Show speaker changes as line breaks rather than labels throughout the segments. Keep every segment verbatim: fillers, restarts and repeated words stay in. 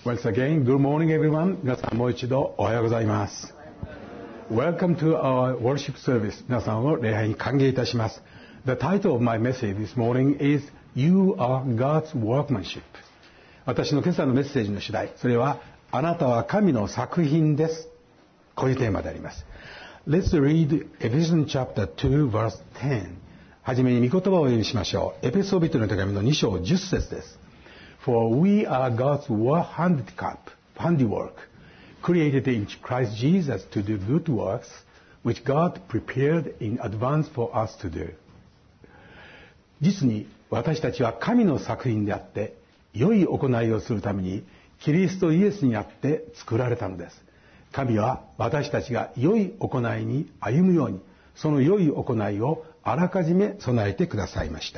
Once again, good morning everyone. 皆さんもう一度おはようございます。Welcome to our worship service. 皆さんを礼拝に歓迎いたします。The title of my message this morning is You are God's workmanship. 私の今朝のメッセージの主題、それはあなたは神の作品です。こういうテーマであります。Let's read Ephesians chapter two verse ten. はじめに御言葉をお読みしましょう。エペソビトの手紙のに章じゅっ節です。For we are God's handicap, handiwork, created in Christ Jesus to do good works, which God prepared in advance for us to do. 実に私たちは神の作品であって、良い行いをするために、キリストイエスにあって作られたのです。神は私たちが良い行いに歩むように、その良い行いをあらかじめ備えてくださいました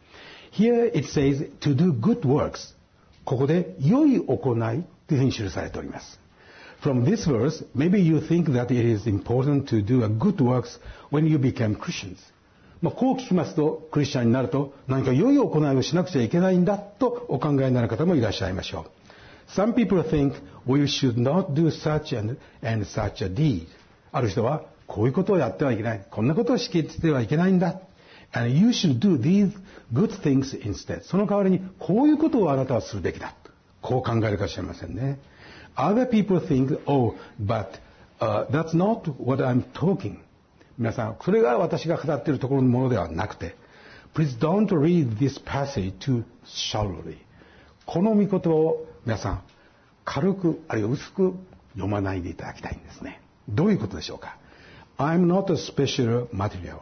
。Here it says to do good works. ここで良い行いというふうに記されております。From this verse, maybe you think that it is important to do a good works when you become Christians. まあこう聞きますと、クリスチャンになると何か良い行いをしなくちゃいけないんだとお考えになる方もいらっしゃいましょう。Some people think we should not do such and, and such a deed. ある人はこういうことをやってはいけない。こんなことをしきってはいけないんだ。And you should do these good things instead. その代わりにこういうことをあなたはするべきだ。こう考えるかもしれませんね。Other people think, oh, but、uh, that's not what I'm talking. 皆さん、それが私が語っているところのものではなくて、Please don't read this passage too shallowly. この御言葉を皆さん、軽く、あるいは薄く読まないでいただきたいんですね。どういうことでしょうか。I'm not a special material,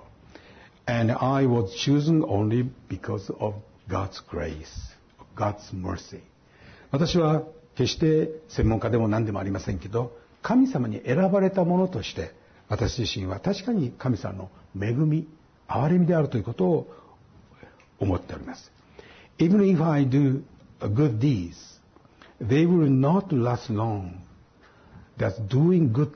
and I was chosen only because of God's grace, God's mercy. 私は決して専門家でも何でもありませんけど、神様に選ばれたものとして、私自身は確かに神様の恵み、憐れみであるということを思っております。Even if I do good deeds, they will not last long. Does doing good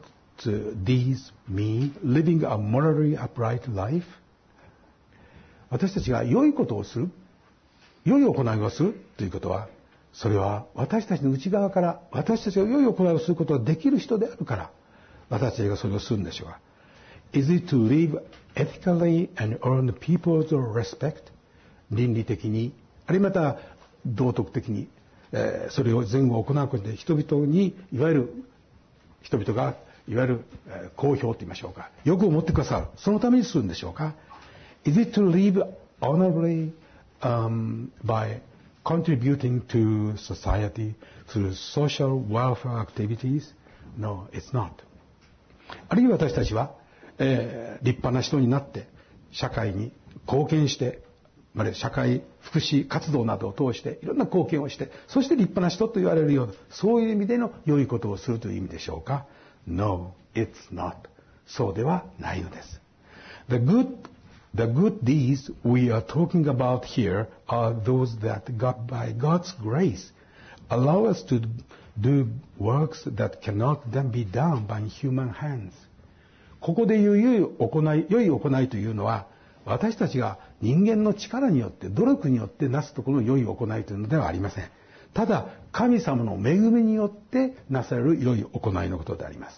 deeds mean living a morally upright life? 私たちが良いことをする、良い行いをするということは、それは私たちの内側から私たちが良い行いをすることができる人であるから、私たちがそれをするんでしょうが。Is it to live ethically and earn people's respect? 倫理的に、あるいはまた道徳的に、えー、それを前後行うことで人々に、いわゆる人々がいわゆる、えー、好評と言いましょうか、よく思ってくださる、そのためにするんでしょうか。Is it to live honorably、um, by contributing to society through social welfare activities? No, it's not. あるいは私たちは、えー、立派な人になって社会に貢献して、まるで社会福祉活動などを通していろんな貢献をして、そして立派な人と言われるような、そういう意味での良いことをするという意味でしょうか。No, it's not. そうではないのです。The good, the good deeds we are talking about here are those that God, by God's grace, allow us to do works that cannot then be done by human hands. ここで言う良い行い、良い行いというのは、私たちが人間の力によって、努力によってなすところの良い行いというのではありません。ただ、神様の恵みによってなされる良い行いのことであります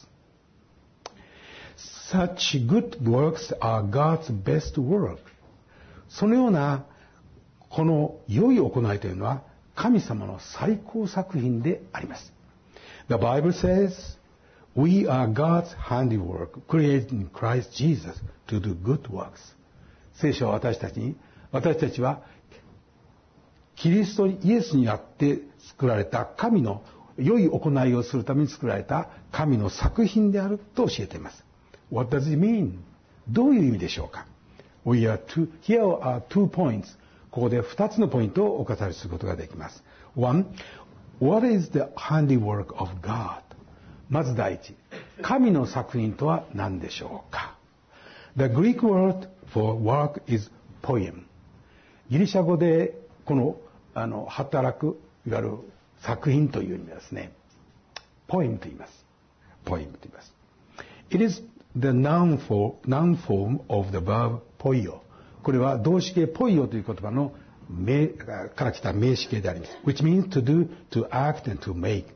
。Such good works are God's best work. そのような、この良い行いというのは、神様の最高作品であります。The Bible says, We are God's handiwork, created in Christ Jesus to do good works. 聖書は私たちに、私たちはキリストイエスにあって作られた神の良い行いをするために作られた神の作品であると教えています。What does it mean? どういう意味でしょうか。We are two, here are two points. ここで二つのポイントをお語りすることができます。One, what is the handiwork of God? まず第一、神の作品とは何でしょうか。The Greek word for work is poem. ギリシャ語でこの、あの働く、いわゆる作品という意味ですね。poem と言います。poem と言います。It is the noun, for, noun form of the verb poio. これは動詞形ポイオという言葉の名から来た名詞形であります。which means to do, to act and to make.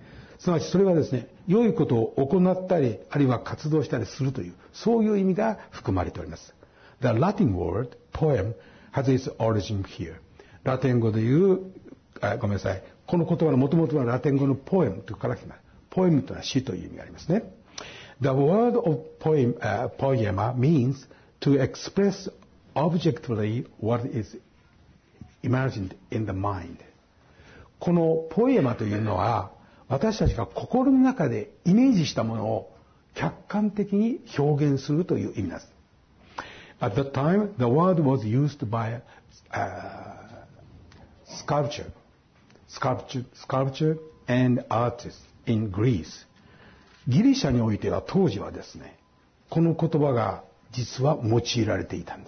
すなわちそれはですね、良いことを行ったり、あるいは活動したりするという、そういう意味が含まれております。The Latin word poem has its origin here. ラテン語でいう、あ、ごめんなさい。この言葉の元々はラテン語のポエムというから来ます。ポエムというのは詩という意味がありますね。The word of poem, uh, poema means to express objectively what is imagined in the mind. このポエマというのは、私たちが心の中でイメージしたものを客観的に表現するという意味です。At that time, the word was used by uh, sculpture, sculpture, sculpture and artists in Greece. ギリシャにおいては当時はですね、この言葉が実は用いられていたんです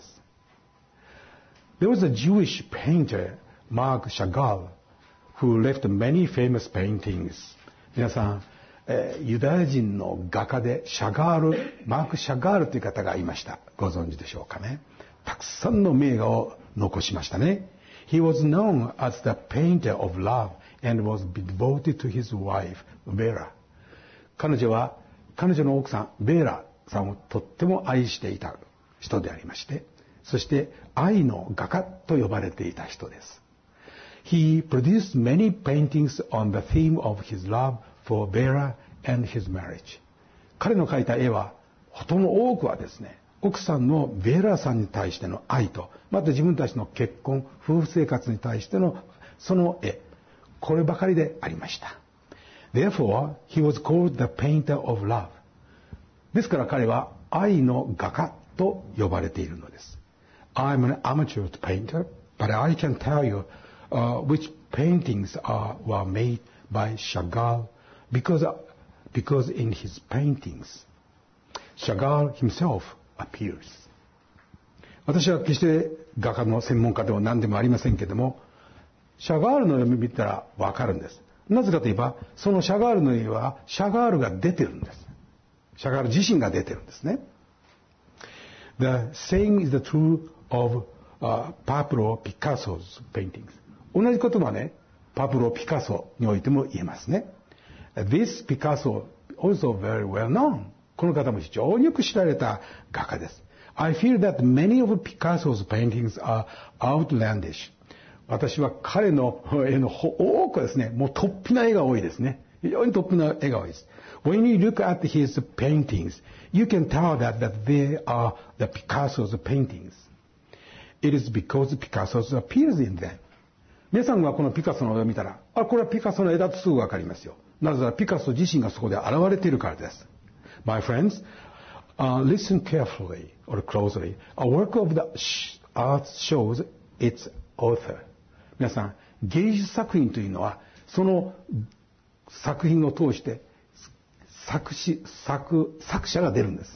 。There was a Jewish painter, Marc Chagall, who left many famous paintings. 皆さん、えー、ユダヤ人の画家でシャガール、マーク・シャガールという方がいました。ご存知でしょうかね。たくさんの名画を残しましたね。He was known as the painter of love and was devoted to his wife, Vera. 彼女は、彼女の奥さん、ベーラさんをとっても愛していた人でありまして、そして愛の画家と呼ばれていた人です。He produced many paintings on the theme of his love for Vera and his marriage. 彼の描いた絵は、ほとんど多くはですね、奥さんのベーラさんに対しての愛と、また自分たちの結婚、夫婦生活に対してのその絵、こればかりでありました。Therefore, he was called the painter of love. ですから彼は愛の画家と呼ばれているのです。I'm an amateur painter, but I can tell you uh, which paintings are, were made by Chagall because, because in his paintings, Chagall himself appears. 私は決して画家の専門家でも何でもありませんけれども、シャガールの絵を見たらわかるんです。なぜかといえば、そのシャガールの絵はシャガールが出てるんです。シャガール自身が出てるんですね。The same is the true of、uh, Pablo Picasso's paintings. 同じことはね、パブロ・ピカソにおいても言えますね。This Picasso also very well known. この方も非常によく知られた画家です。I feel that many of Picasso's paintings are outlandish. 私は彼の絵の多くはですね、もう突飛な絵が多いですね。非常に突飛な絵が多いです。When you look at his paintings, you can tell that, that they are the Picasso's paintings. It is because Picasso appears in them. 皆さんがこのピカソの絵を見たら、あ、これはピカソの絵だとすぐわかりますよ。なぜならピカソ自身がそこで現れているからです。My friends, uh, listen carefully or closely. A work of the art shows its author. 皆さん、芸術作品というのは、その作品を通して作詞、作、作者が出るんです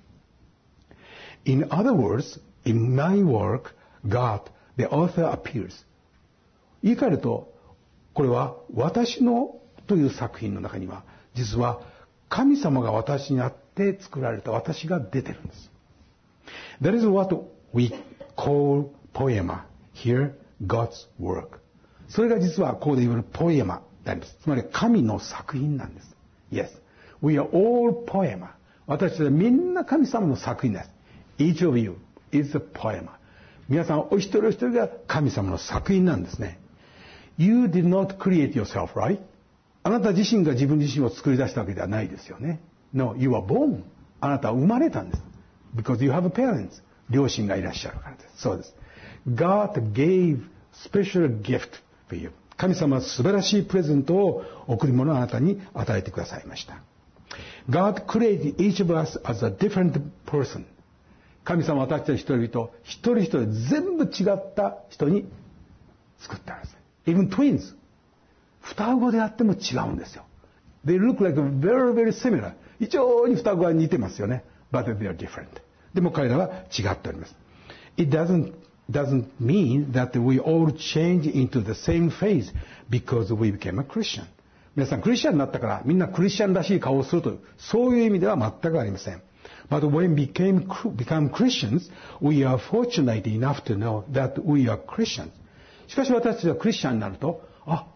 。In other words, in my work, God, the author appears. 言い換えると、これは私のという作品の中には、実は神様が私にあって作られた私が出てるんです。That is what we call poema. Here, God's work. それが実はここで言われるポエマであります。つまり神の作品なんです。Yes. We are all poema. 私たちはみんな神様の作品です。Each of you is a poema. 皆さんお一人お一人が神様の作品なんですね。You did not create yourself, right? あなた自身が自分自身を作り出したわけではないですよね。No, you are born. あなたは生まれたんです。Because you have parents. 両親がいらっしゃるからです。そうです。God gave special gift for you. 神様は素晴らしいプレゼントを贈り物をあなたに与えてくださいました。God created each of us as a different person. 神様は私たち一人々、一人一人全部違った人に作ったんです。Even twins. 双子であっても違うんですよ。They look like very, very similar. 非常に双子は似てますよね。But they are different. でも彼らは違っております。It doesn't, doesn't mean that we all change into the same phase because we became a Christian. 皆さんクリスチャンになったからみんなクリスチャンらしい顔をするという、そういう意味では全くありません。But when we became, become Christians, we are fortunate enough to know that we are Christians. しかし私たちはクリスチャンになると、あ、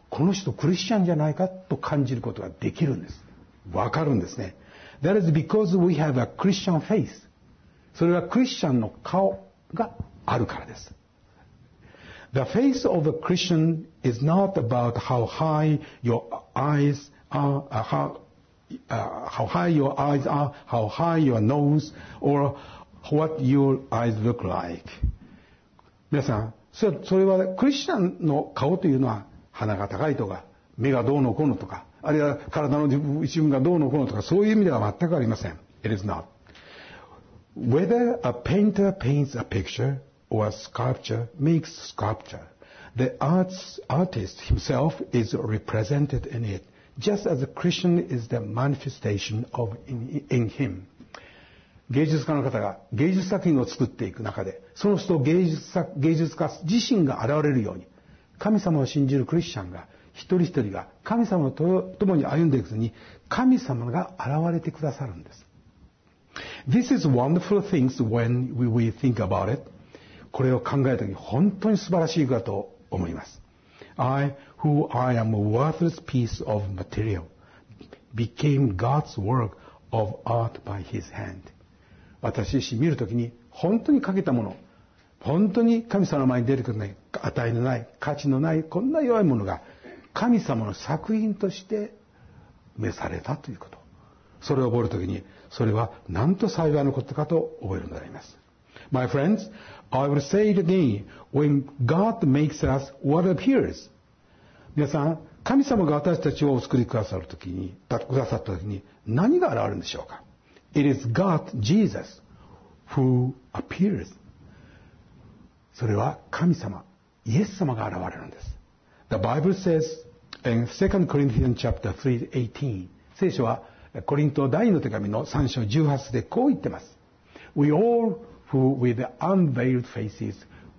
この人クリスチャンじゃないかと感じることができるんです。わかるんですね。That is because we have a Christian face. それはクリスチャンの顔があるからです。The face of a Christian is not about how high your eyes are, uh, how, uh, how high your eyes are, how high your nose, or what your eyes look like. 皆さん、それ、それはクリスチャンの顔というのは鼻が高いとか、目がどうのこうのとか、あるいは体の一部がどうのこうのとか、そういう意味では全くありません。It is not. Whether a painter paints a picture or a sculpture makes sculpture, the arts, artist himself is represented in it, just as a Christian is the manifestation of in, in him. 芸術家の方が芸術作品を作っていく中で、その人芸術作、芸術家自身が現れるように、神様を信じるクリスチャンが一人一人が神様と共に歩んでいくのに、神様が現れてくださるんです。This is wonderful things when we, we think about it. これを考えたとき、本当に素晴らしいかと思います。I, who I am a worthless piece of material, became God's work of art by His hand. 私自身見るときに、本当にかけたもの、本当に神様の前に出てくるない、値のない、価値のない、こんな弱いものが、神様の作品として召されたということ。それを覚えるときに、それは何と幸いのことかと覚えるのであります。My friends, I will say it again. When God makes us what appears. 皆さん、神様が私たちをお作りくださるときに、くださったときに何が現れるんでしょうか？ It is God, Jesus, who appears. それは神様、イエス様が現れるんです。The Bible says in Second Corinthians chapter three eighteen. 聖書はコリント第二の手紙のさん章じゅうはち節でこう言ってます。We all who with unveiled faces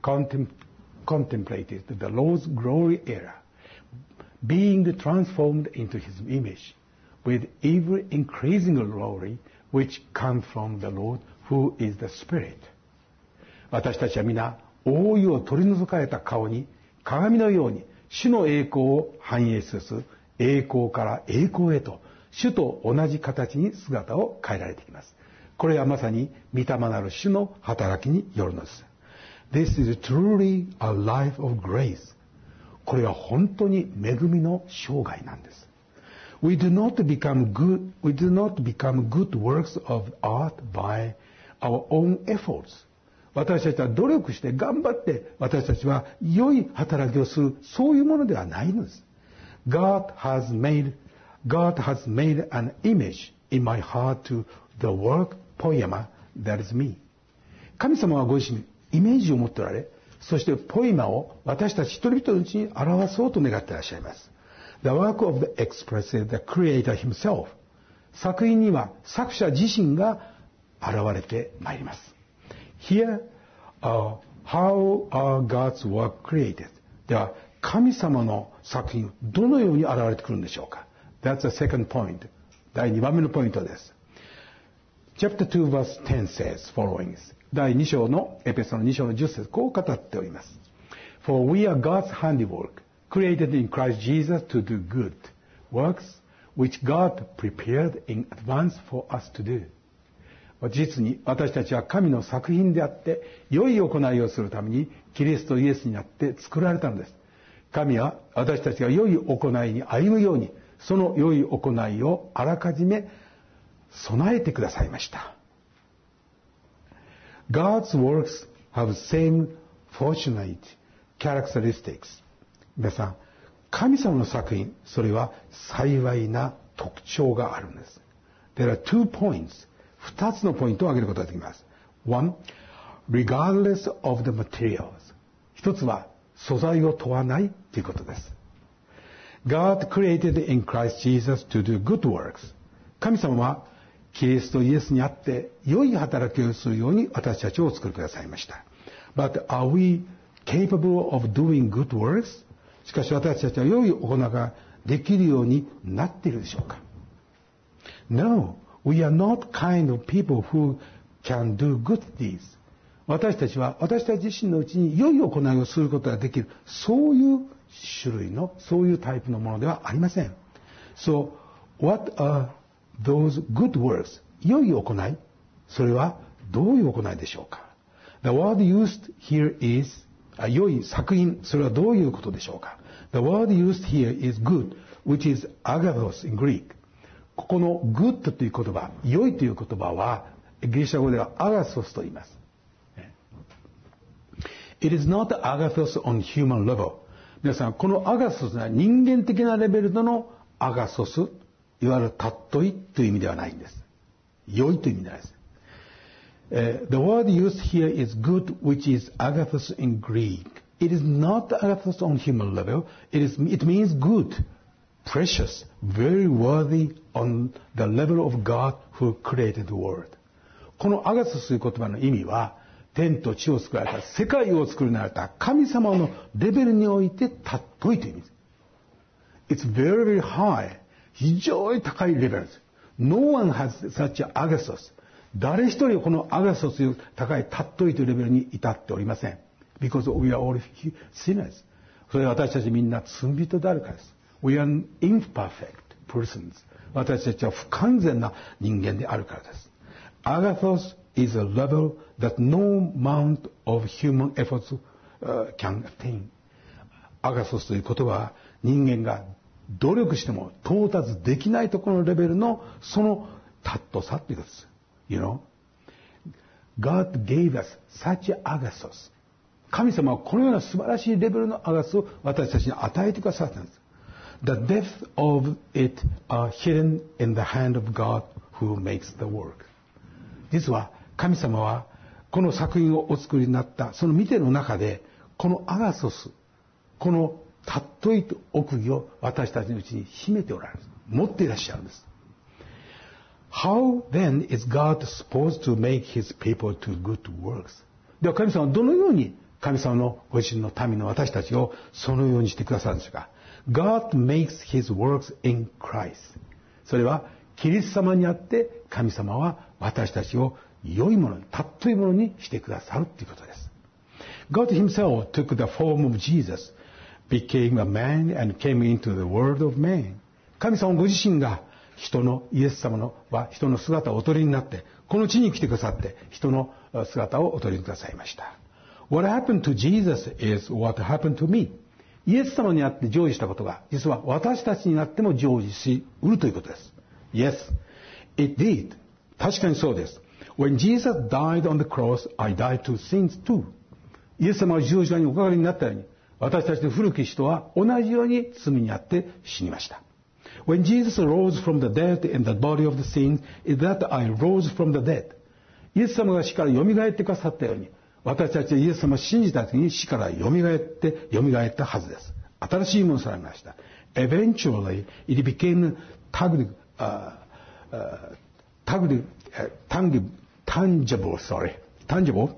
contemplated the Lord's glory era, being transformed into His image, with ever increasing glory, which comes from the Lord, who is the Spirit. 私たちは皆、覆いを取り除かれた顔に、鏡のように、主の栄光を反映する栄光から栄光へと、主と同じ形に姿を変えられてきます。これはまさに御霊なる主の働きによるのです。This is truly a life of grace. これは本当に恵みの生涯なんです。We do not become good, we do not become good works of art by our own efforts. 私たちは努力して頑張って私たちは良い働きをする、そういうものではないのです。God has made, God has made an image in my heart to the work poema that is me. 神様はご自身イメージを持っておられ、そしてポエマを私たち一人一人のうちに表そうと願っていらっしゃいます。The work of the expresses the creator himself. 作品には作者自身が現れてまいります。Here, uh, how are God's work created? では、神様の作品、どのように現れてくるんでしょうか？ That's the second point. 第二番目のポイントです。Chapter two verse ten says following. 第二章のエペソのに章のじゅっ節、こう語っております。For we are God's handiwork, created in Christ Jesus to do good works, which God prepared in advance for us to do. 実に私たちは神の作品であって、良い行いをするためにキリストイエスにあって作られたのです。神は私たちが良い行いに歩むように、その良い行いをあらかじめ備えてくださいました。God's works have same fortunate characteristics. 皆さん、神様の作品、それは幸いな特徴があるんです。There are two points. 二つのポイントを挙げることができます。One, regardless of the materials. 一つは素材を問わないということです。God created in Christ Jesus to do good works. 神様はキリストイエスにあって良い働きをするように私たちをお作りくださいました。But are we capable of doing good works? しかし私たちは良い行いができるようになっているでしょうか？ No, we are not kind of people who can do good deeds. 私たちは私たち自身のうちに良い行いをすることができる、そういう種類の、そういうタイプのものではありません。So, what are those good works? 良い行い、それはどういう行いでしょうか？ The word used here is, 良い作品、それはどういうことでしょうか？ The word used here is good, which is agathos in Greek. ここの good という言葉、良いという言葉は、ギリシャ語ではアガソスと言います。It is not agathos on human level. 皆さん、このアガソスは人間的なレベルでのアガソス、いわゆる尊いという意味ではないんです。良いという意味ではないです。Uh, the word used here is good, which is agathos in Greek. It is not agathos on human level. It is, it means good, precious, very worthy on the level of God who created the world. このアガソスという言葉の意味は、天と地を作られた、世界を作りなられた神様のレベルにおいて尊いという意味です。It's very, very high. 非常に高いレベルです。No one has such an agathos. 誰一人このアガソスという高い尊いというレベルに至っておりません。Because we are all sinners. それは私たちみんな罪人であるからです。We are imperfect persons. 私たちは不完全な人間であるからです。Agathos is a level that no amount of human efforts、uh, can attain. アガソスという言葉は人間が努力しても到達できないところのレベルのその尊さということです。You know? God gave us such agathos. 神様はこのような素晴らしいレベルのアガスを私たちに与えてくださったんです。The depth of it are hidden in the hand of God who makes the work. 実は神様はこの作品をお作りになったその見ての中でこのアガソス、この尊い奥義を私たちのうちに秘めておられる。持っていらっしゃるんです。How then is God supposed to make his people to good works? では神様はどのように神様のご自身の民の私たちをそのようにしてくださるんですか？ God makes his works in Christ. それはキリスト様にあって神様は私たちを良いものに、尊いものにしてくださるということです。God himself took the form of Jesus, became a man and came into the world of man. 神様ご自身が人のイエス様のは人の姿をお取りになってこの地に来てくださって人の姿をお取りくださいました。What happened to Jesus is what happened to me. イエス様にあって成就したことが実は私たちになっても成就しうるということです。Yes, it did. 確かにそうです。When Jesus died on the cross, I died to sins too. イエス様が十字架におかかりになったように私たちの古き人は同じように罪にあって死にました。When Jesus rose from the dead in the body of the sin, is that I rose from the dead. イエス様が死から蘇ってくださったように、私たちはイエス様を信じた時に死から蘇って、蘇ったはずです。新しいものとされました。Eventually, it became tangible, uh, uh, tangible, tangible, tangible, sorry, tangible.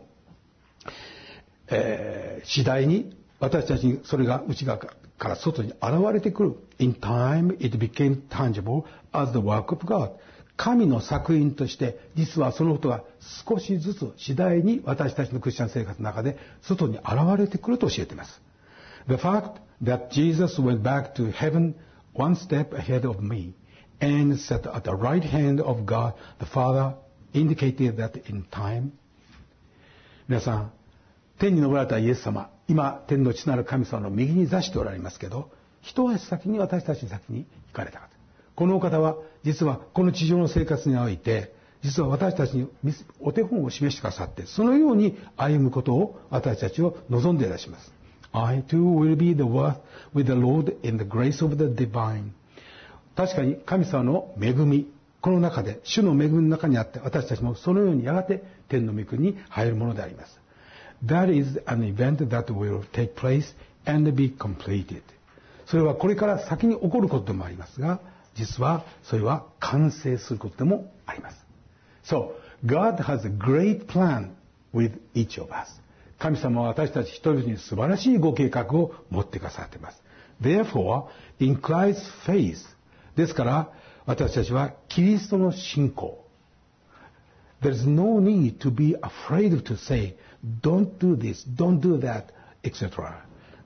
えー、次第に私たちにそれが内側から外に現れてくる。In time, it became tangible as the work of God. 神の作品として、実はそのことが少しずつ次第に私たちのクリスチャン生活の中で外に現れてくると教えています。The fact that Jesus went back to heaven one step ahead of me and sat at the right hand of God the Father indicated that in time. 皆さん、天に昇られたイエス様、今天の父なる神様の右に座しておられますけど、一足先に私たち先に行かれた方。このお方は実はこの地上の生活において実は私たちにお手本を示してくださってそのように歩むことを私たちを望んでいらっしゃいます。I too will be the worth with the Lord in the grace of the divine. 確かに神様の恵み、この中で主の恵みの中にあって私たちもそのようにやがて天の御国に入るものであります。That is an event that will take place and be completed. それはこれから先に起こることでもありますが、実はそれは完成することでもあります。So, God has a great plan with each of us. 神様は私たち一人に素晴らしいご計画を持ってくださっています。Therefore, in Christ's faith, ですから私たちはキリストの信仰。There is no need to be afraid to say, don't do this, don't do that, et cetera.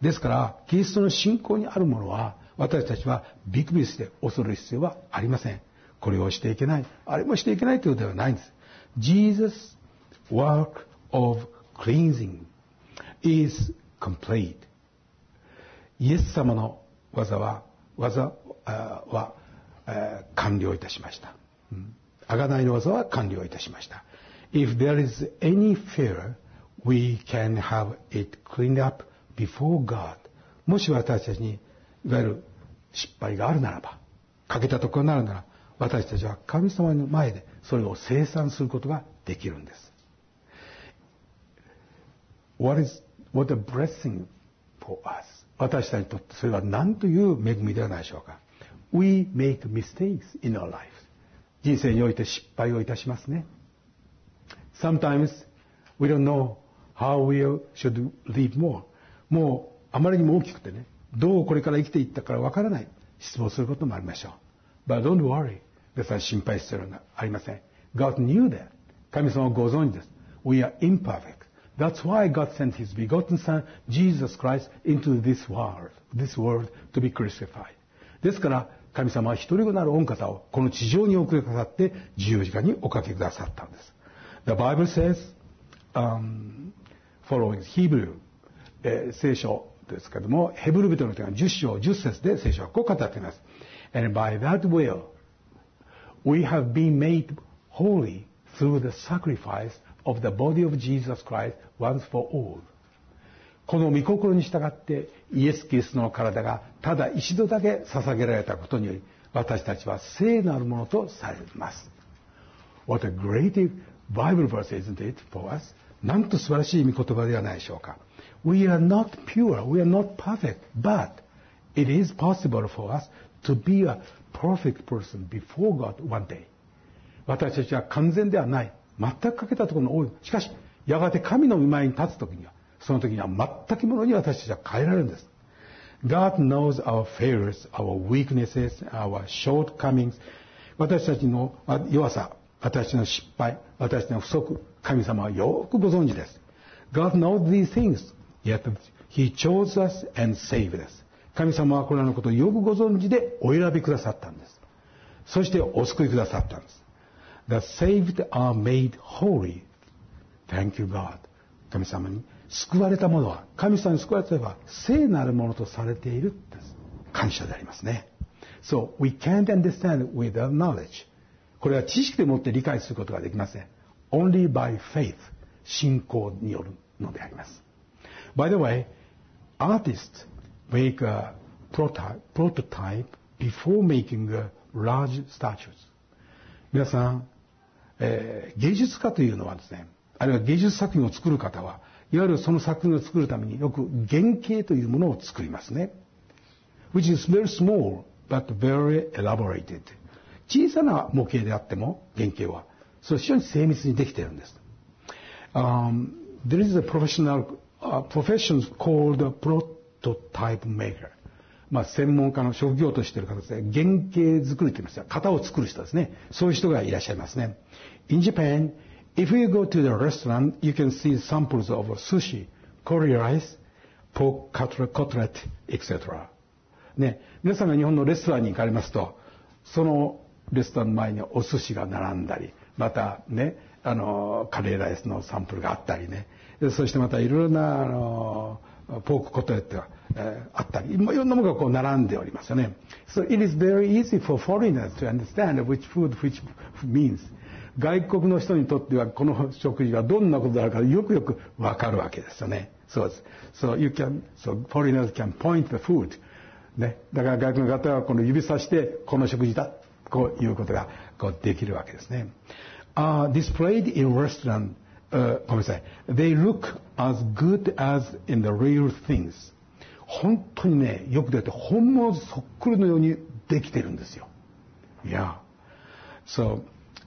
ですから、キリストの信仰にあるものは、私たちはビクビクして恐れる必要はありません。これをしていけない、あれもしていけないということではないんです。Jesus' work of cleansing is complete. イエス様の技は、技は、えー、完了いたしました。贖いの技は完了いたしました。If there is any fear, we can have it cleaned up before God. もし私たちにいわゆる失敗があるならば、欠けたところになるなら、私たちは神様の前でそれを清算することができるんです。What is, what a blessing for us. 私たちにとってそれは何という恵みではないでしょうか。We make mistakes in our lives. 人生において失敗をいたしますね。Sometimes we don't know how we should live more. もうあまりにも大きくてね、どうこれから生きていったからわからない。失望することもありましょう。But don't worry. ですから心配する必要がありません。God knew that. 神様はご存知です。We are imperfect. That's why God sent His begotten Son, Jesus Christ, into this world, this world to be crucified. ですから神様は一人子なる御方をこの地上に送りくださって十字架におかけくださったんです。The Bible says, um, following Hebrew、えー、聖書ですけれども、ヘブル人の手紙じゅっ章じゅっ節で聖書はこう語っています。And by that will, we have been made holy through the sacrifice of the body of Jesus Christ once for all. この御心に従ってイエス・キリストの体がただ一度だけ捧げられたことにより、私たちは聖なるものとされます。What a great Bible verse, isn't it, for us? なんと素晴らしい御言葉ではないでしょうか。We are not pure, we are not perfect, but it is possible for us to be a perfect person before God one day. 私たちは完全ではない。全く欠けたところの多い。しかし、やがて神の御前に立つときには、その時には全くものに私たちは変えられるんです。God knows our failures, our weaknesses, our shortcomings. 私たちの弱さ、私たちの失敗、私たちの不足、神様はよくご存知です。God knows these things, yet He chose us and saved us. 神様はこれらのことをよくご存知でお選びくださったんです。そしてお救いくださったんです。The saved are made holy. Thank you, God. 神様に救われた者は、神様に救われた者は聖なるものとされているです。感謝でありますね。So, we can't understand without knowledge. これは知識でもって理解することができません。Only by faith. 信仰によるのであります。By the way, artists make a prototype before making large statues. 皆さん、えー、芸術家というのはですね、あるいは芸術作品を作る方は、いわゆるその作品を作るためによく原型というものを作りますね。Which is very small, but very elaborated. 小さな模型であっても、原型は、それ非常に精密にできているんです。Um, there is a professional uh, profession called prototype maker. まあ、専門家の職業としている形で原型作りといいますか、型を作る人ですね。そういう人がいらっしゃいますね。In Japan, if you go to the restaurant, you can see samples of sushi, curry rice, pork cutlet, et cetera. ね、皆さんが日本のレストランに行かれますと、そのレストランの前にお寿司が並んだり、またね、あのカレーライスのサンプルがあったりね、そしてまたいろいろなあのポークコトレットが、えー、あったり、いろんなものがこう並んでおりますよね。So it is very easy for foreigners to understand which food which means. 外国の人にとってはこの食事がどんなことであるかよくよくわかるわけですよね。そうです。So you can, so foreigners can point the food. ね、だから外国の方はこの指さしてこの食事だこういうことがこうできるわけですね。Uh, displayed in restaurant, uh, ごめんなさい。They look as good as in the real things. 本当にね、よく出て本物そっくりのようにできてるんですよ。Yeah. So,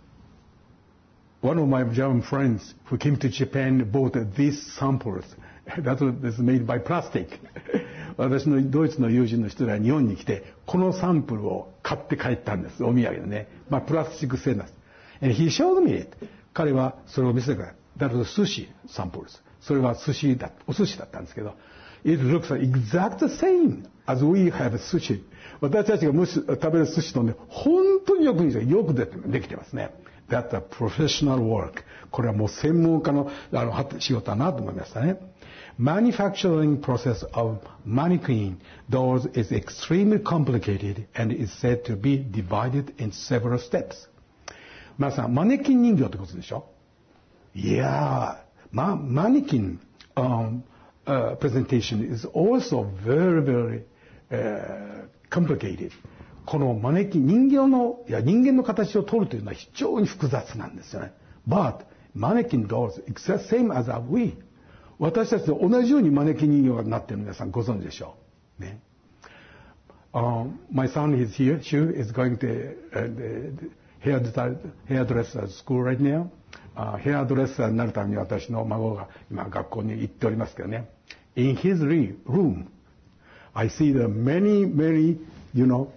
one of my German friends who came to Japan bought these samples. That was made by plastic. 私のドイツの友人の人が日本に来て、このサンプルを買って帰ったんです。お土産でね。まあ、プラスチック製なんです。And he showed me it. 彼はそれを見せてくれた。That was sushi samples. それは寿司だ、お寿司だったんですけど、It looks like exact same as we have sushi. 私たちがむし食べる寿司とね、本当によくよくでできてますね。That's a professional work. これはもう専門家の、あの仕事だなと思いましたね。Manufacturing process of mannequin dolls is extremely complicated and is said to be divided in several steps. まあさ、マネキン人形ってことでしょ？いやー、ま、マネキン、um, uh, presentation is also very, very、uh, complicated. このマネキン、人形の、いや人間の形を取るというのは非常に複雑なんですよね。But mannequin dolls is the same as are we. 私たちと同じようにマネキン人形がなっている皆さんご存知でしょう。ね。Um, my son is here. Shu is going to、uh, the hair hairdresser school right now. ヘアドレッサーになるために私の孫が今学校に行っておりますけどね。In his room, I see the many, many, you know,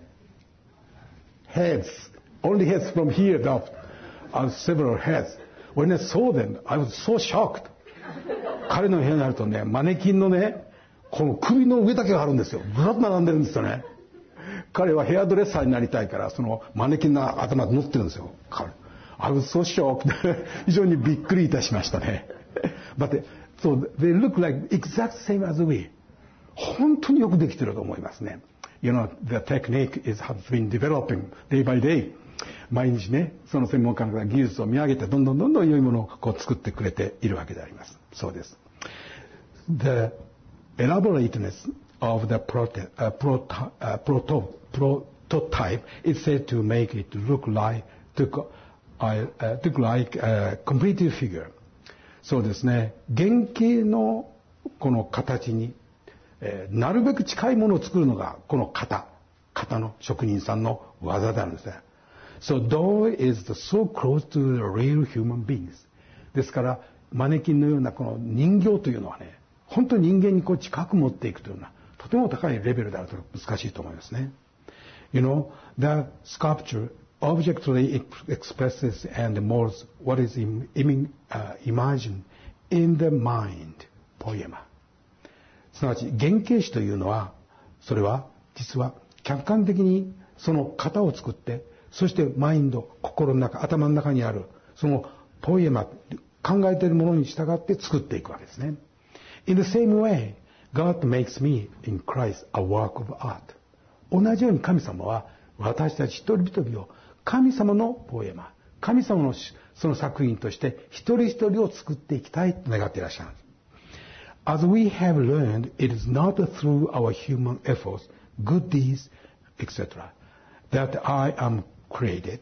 heads, only heads from here up, uh, several heads. When I saw them, I was so shocked. 彼の部屋になるとね、マネキンのね、この首の上だけがあるんですよ。ぶらっと並んでるんですよね。彼はヘアドレッサーになりたいから、そのマネキンの頭に乗ってるんですよ。彼。I was so shocked. 非常にびっくりいたしましたね。But, so they look like exact same as we. 本当によくできてると思いますね。You know, the technique is, has been developing day by day. 毎日ね、その専門家の技術を見上げて、どんどんどんどん良いものをこう作ってくれているわけであります。そうです。The elaborateness of the prote- uh, proto- uh, proto- prototype is said to make it look like, to, uh, look like a completed figure. そうですね。原型のこの形に、えー、なるべく近いものを作るのがこの型、型の職人さんの技であるんですね。So doll is so close to the real human beings. ですからマネキンのようなこの人形というのはね、本当に人間にこう近く持っていくというようなとても高いレベルであると難しいと思いますね。You know, the sculpture objectively expresses and molds what is in, in, uh, imagined in the mind, poema. すなわち原型師というのは、それは実は客観的にその型を作って、そしてマインド、心の中、頭の中にあるそのポエマ、考えているものに従って作っていくわけですね。In the same way, God makes me in Christ a work of art. 同じように神様は私たち一人一人を神様のポエマ、神様のその作品として一人一人を作っていきたいと願っていらっしゃる。As we have learned, it is not through our human efforts, good deeds, et cetera, that I am created.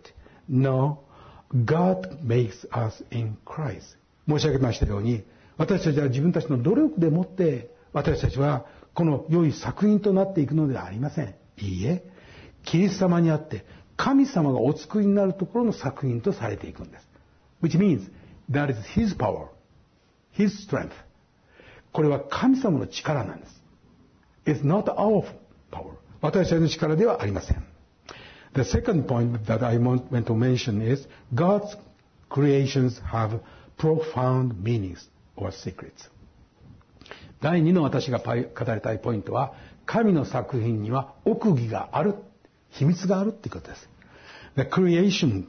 No, God makes us in Christ. 申し上げましたように、私たちは自分たちの努力でもって私たちはこの良い作品となっていくのではありません。いいえ、キリスト様にあって神様がお作りになるところの作品とされていくんです。Which means that is His power, His strength. これは神様の力なんです。It's not our power. 私たちの力ではありません。The second point that I want to mention is God's creations have profound meanings or secrets. 第二の私が語りたいポイントは、神の作品には奥義がある、秘密があるということです。The creations,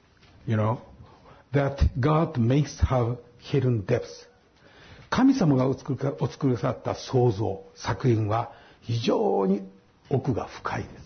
you know, that God makes have hidden depths. 神様がお作りなさった創造、作品は非常に奥が深いです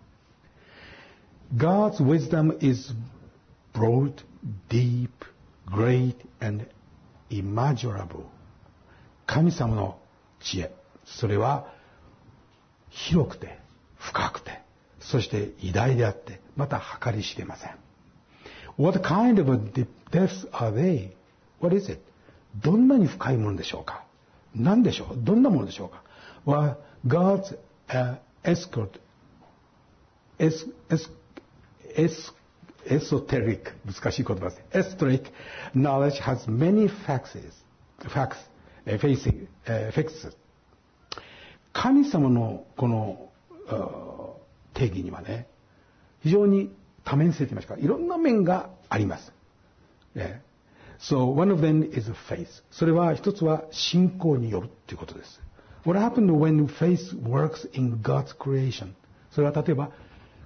。God's wisdom is broad, deep, great, and immeasurable. 神様の知恵、それは広くて深くて、そして偉大であって、また計り知れません。What kind of depths are they? What is it? どんなに深いものでしょうか？何でしょう？どんなものでしょうか？ Well, God's、uh, escort, es, es, es, esoteric 難しい言葉です。Esoteric knowledge has many facts, facts, facing, facts. 神様のこの定義にはね、非常に多面性といいますか、いろんな面があります。 So one of them is faith. それは一つは信仰によるということです。What happened when faith works in God's creation? それは例えば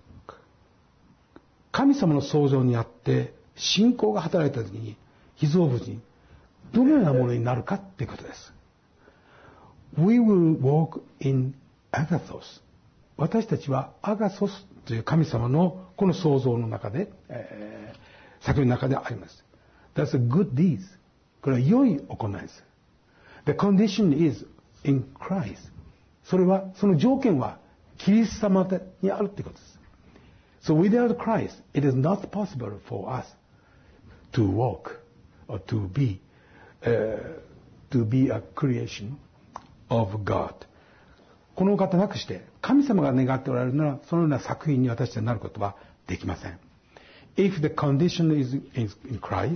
神様の創造にあって信仰が働いたときに被造物にどのようなものになるかということです。We will walk in agathos. 私たちはアガソスという神様のこの創造の中で、えー、作品の中であります。That's a good deed. これは良い行いです。The condition is in Christ. それは、その条件はキリスト様にあるということです。So without Christ, it is not possible for us to walk or to be, uh, to be a creation of God. この方なくして神様が願っておられるならそのような作品に私たちになることはできません。If the condition is in Christ,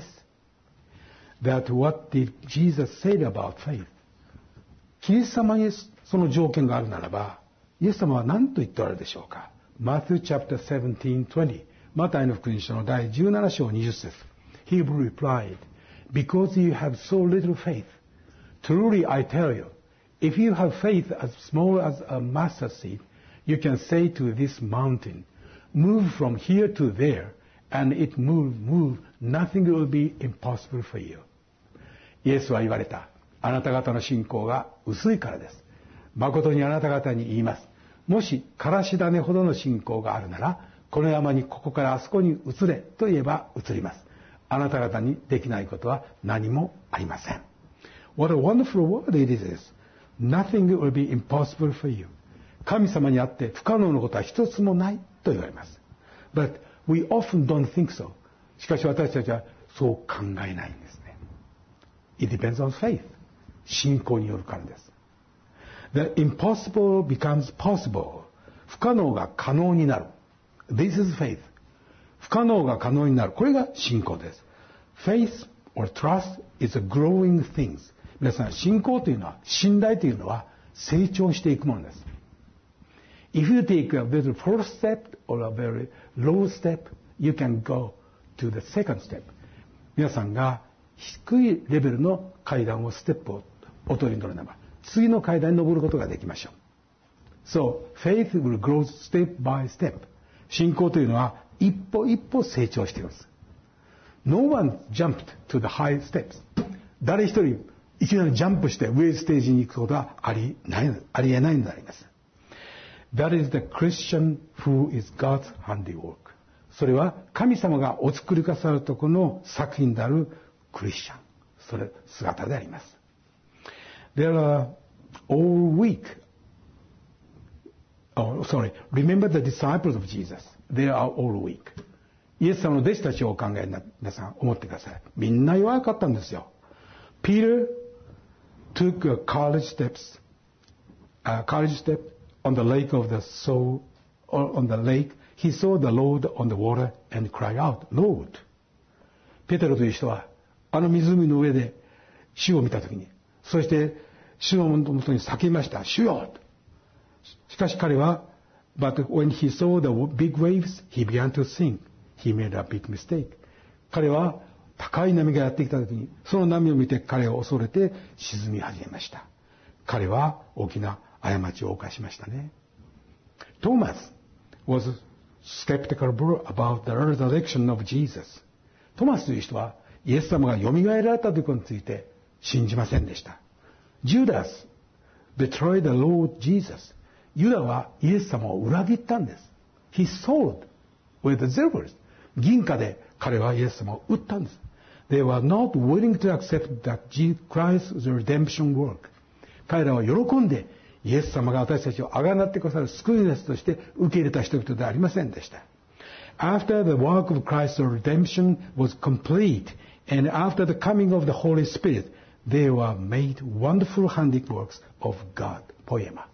that what did Jesus say about faith? キリスト様にその条件があるならば、イエス様は何と言っておられるでしょうか。Matthew chapter seventeen twenty マタイの福音書の第じゅうなな章にじゅっ節 He replied, Because you have so little faith, truly I tell you, if you have faith as small as a mustard seed, you can say to this mountain, move from here to there, and it move, move, nothing will be impossible for you. イエスは言われた。あなた方の信仰が薄いからです。誠にあなた方に言います。もし、からし種ほどの信仰があるなら、この山にここからあそこに移れと言えば移ります。あなた方にできないことは何もありません。What a wonderful word it is.Nothing will be impossible for you. 神様にあって不可能なことは一つもないと言われます。But we often don't think so. しかし私たちはそう考えないんですね。It depends on faith. 信仰によるからです。The impossible becomes possible. 不可能が可能になる。This is faith. 不可能が可能になる。これが信仰です。Faith or trust is a growing thing.皆さん、信仰というのは、信頼というのは成長していくものです。If you take a very first step or a very low step, you can go to the second step. 皆さんが低いレベルの階段をステップをお取りに乗るならば、次の階段に登ることができましょう。So, faith will grow step by step. 信仰というのは一歩一歩成長しています。No one jumped to the high steps. 誰一人いきなりジャンプして上ステージに行くことはありない、ありえないのであります。That is the Christian who is God's handiwork. それは神様がお作りくださるところの作品であるクリスチャン。それ姿であります。They are all weak. Oh, sorry. Remember the disciples of Jesus. They are all weak. イエス様の弟子たちをお考えに皆さん思ってください。みんな弱かったんですよ。Peter took a college steps, a college step on the lake of the soul, or on the lake. He saw the Lord on the water and cried out, Lord. ペテロという人はあの湖の上で主を見たときに、そして主のもとに叫びました。主よ。しかし彼は、but when he saw the big waves, he began to sink. He made a big mistake. 彼は高い波がやってきたときに、その波を見て彼を恐れて沈み始めました。彼は大きな過ちを犯しましたね。Thomas was skeptical about the resurrection of Jesus. トマスという人はイエス様が蘇られたということについて信じませんでした。Judas betrayed the Lord Jesus. ユダはイエス様を裏切ったんです。He sold with the silver. 銀貨で彼はイエス様を売ったんです。They were not willing to accept that Christ's redemption work. 彼らは喜んでイエス様が私たちを贖ってくださる救い主として受け入れた人々ではありませんでした。After the work of Christ's redemption was complete, and after the coming of the Holy Spirit, they were made wonderful handiworks of God. Poema.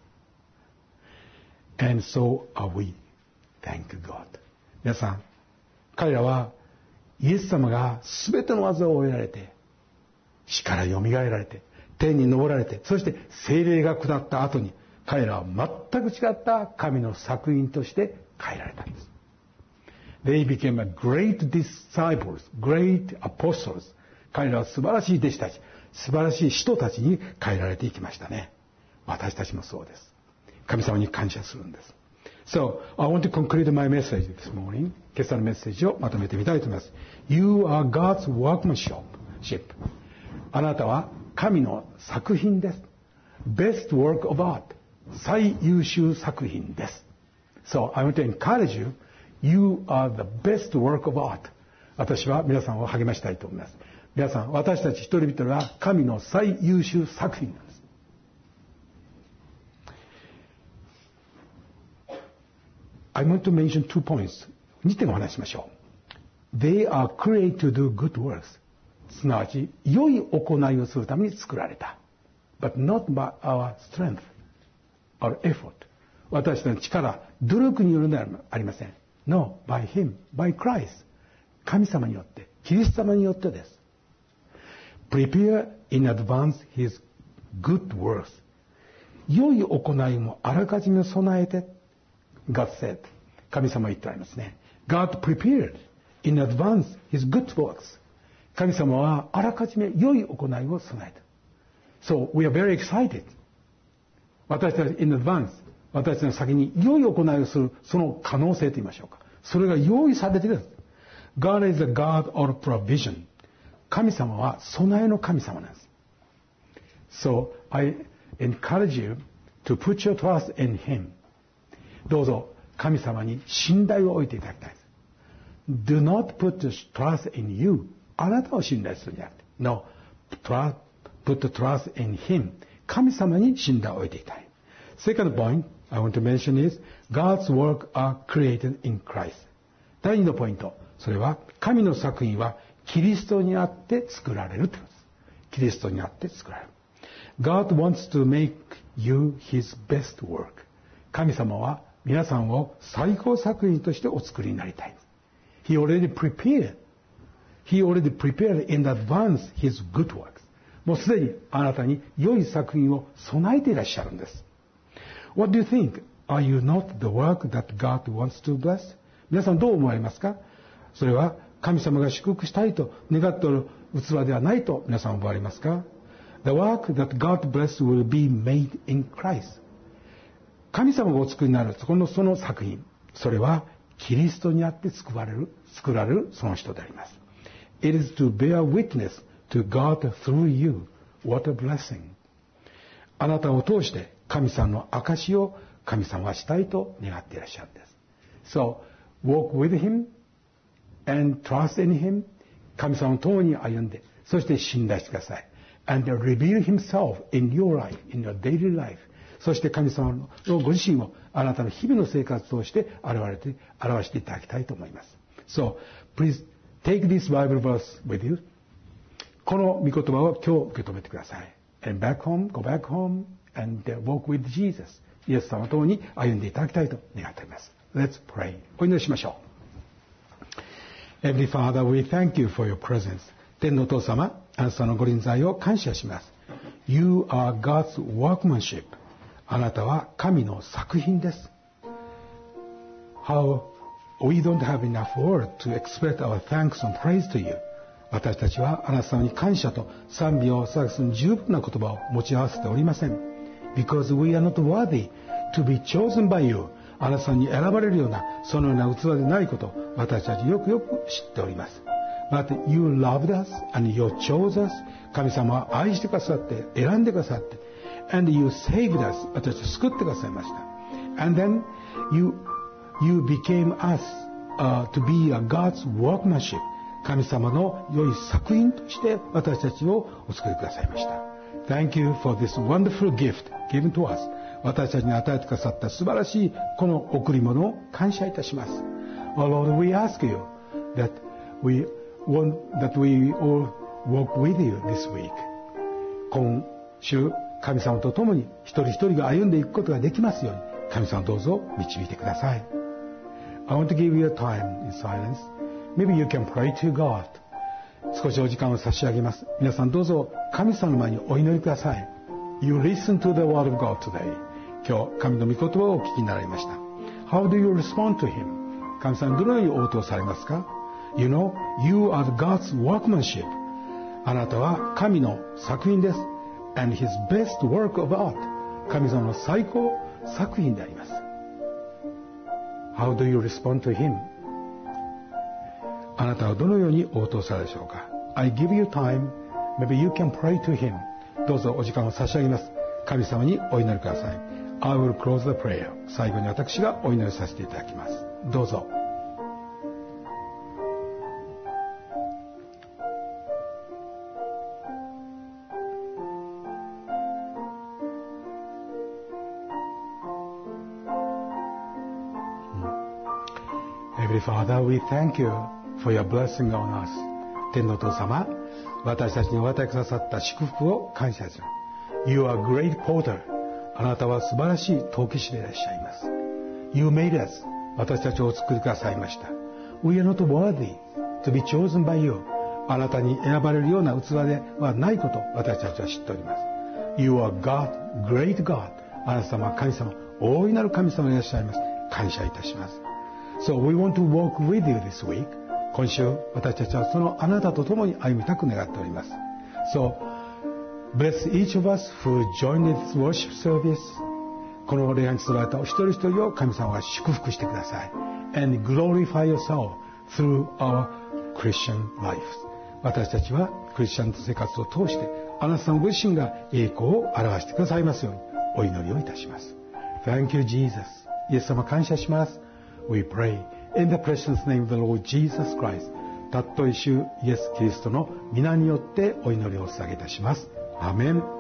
And so are we. Thank God. 皆さん、彼らはイエス様が全ての技を終えられて、死から蘇られて、天に昇られて、そして聖霊が下った後に、彼らは全く違った神の作品として変えられたんです。They became a great disciples, great apostles. 彼らは素晴らしい弟子たち、素晴らしい使徒たちに変えられていきましたね。私たちもそうです。神様に感謝するんです。So, I want to conclude my message this morning. 今朝のメッセージをまとめてみたいと思います。You are God's workmanship. あなたは神の作品です。Best work of art. 最優秀作品です。So, I want to encourage you. You are the best work of art. 私は皆さんを励ましたいと思います。皆さん、私たち一人一人は神の最優秀作品なんです。I want to mention two points. にてんお話ししましょう。They are created to do good works. すなわち、良い行いをするために作られた。But not by our strength, our effort. 私たちの力、努力によるのではありません。No, by Him, by Christ. 神様によって、キリスト様によってです。Prepare in advance His good works. 良い行いもあらかじめ備えて、God said. 神様は言ってありますね。God prepared in advance His good works. 神様はあらかじめ良い行いを備えた。So, we are very excited. 私たち in advance, 私たちの先に良い行いをする、その可能性と言いましょうか。それが用意されているんです。God is the God of provision. 神様は備えの神様なんです。So, I encourage you to put your trust in Him. どうぞ神様に信頼を置いていただきたいです。Do not put trust in you. あなたを信頼するんじゃなくて。No, trust, put trust in Him. 神様に信頼を置いていたい。Second point I want to mention is God's work are created in Christ. 第二のポイント。それは神の作品はキリストにあって作られるということです。キリストにあって作られる。God wants to make you His best work. 神様は皆さんを最高作品としてお作りになりたい。He already prepared. He already prepared in advance His good works. もうすでにあなたに良い作品を備えていらっしゃるんです。What do you think? Are you not the work that God wants to bless? 皆さんどう思われますか？それは神様が祝福したいと願っている器ではないと皆さん思われますか？ The work that God bless will be made in Christ. 神様がお作りになるそのその作品、それはキリストにあって作られる、作られるその人であります。It is to bear witness to God through you. What a blessing. あなたを通して神様の証を神様はしたいと願っていらっしゃるんです。So, walk with Him and trust in Him. 神様と共に歩んで、そして信頼してください。And reveal Himself in your life, in your daily life. そして神様のご自身をあなたの日々の生活をして表れて、表していただきたいと思います。So, please take this Bible verse with you. この御言葉を今日受け止めてください。And back home, go back home and walk with Jesus. イエス様と共に歩んでいただきたいと願っております。Let's pray. お祈りしましょう。Heavenly Father, we thank you for your presence. 天のお父様、あなたのご臨在を感謝します。You are God's workmanship. あなたは神の作品です。How we don't have enough word to express our thanks and praise to you. 私たちはあなた様に感謝と賛美を捧げする十分な言葉を持ち合わせておりません。Because we are not worthy to be chosen by you. あなた様に選ばれるようなそのような器でないことを私たちよくよく知っております。But you loved us and you chose us. 神様は愛してくださって選んでくださって and you saved us. 私たちを救ってくださいました。And then you, you became us、uh, to be a God's workmanship. 神様の良い作品として私たちをお作りくださいました。Thank you for this wonderful gift given to us. 私たちに与えてくださった素晴らしいこの贈り物を感謝いたします。Oh Lord, we ask you that we want, that we all walk with you this week. 今週、神様と共に一人一人が歩んでいくことができますように、神様どうぞ導いてください。I want to give you a time in silence.Maybe you can pray to God. 少しお時間を差し上げます。皆さんどうぞ神様の前にお祈りください。You listen to the word of God today. 今日神の御言葉をお聞きになられました。How do you respond to Him? 神様どのように応答されますか？ You know, you are God's workmanship. あなたは神の作品です。And His best work of art. 神様の最高作品であります。How do you respond to Him? あなたはどのように応答されるでしょうか。I give you time. Maybe you can pray to Him. どうぞお時間を差し上げます。神様にお祈りください。I will close the prayer. 最後に私がお祈りさせていただきます。どうぞ。Heavenly Father, we thank you for your blessing on us. 天のお父様、私たちにお与えくださった祝福を感謝する。You are a great porter. あなたは素晴らしい陶器師でいらっしゃいます。You made us. 私たちをお作りくださいました。We are not worthy to be chosen by you. あなたに選ばれるような器ではないこと私たちは知っております。You are God, great God. あなた様は神様、大いなる神様でいらっしゃいます。感謝いたします。So we want to walk with you this week. 今週私たちはそのあなたと共に歩みたく願っております。So bless each of us who joined this worship service. この礼拝に集われたお一人一人を神様が祝福してください。And glorify yourself through our Christian lives. 私たちはクリスチャンの生活を通してあなた様ご自身が栄光を表してくださいますようにお祈りをいたします。Thank you, Jesus. イエス様感謝します。We pray in the precious name of the Lord Jesus Christ. たっとい主イエス・キリストの皆によってお祈りを捧げいたします。アーメン。